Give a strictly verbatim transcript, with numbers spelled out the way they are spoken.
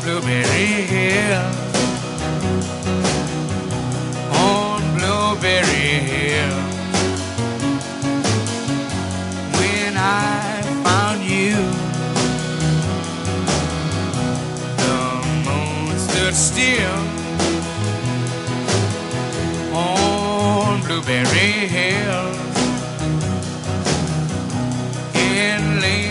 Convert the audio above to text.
Blueberry Hill, on Blueberry Hill. When I found you, the moon stood still on Blueberry Hill. In late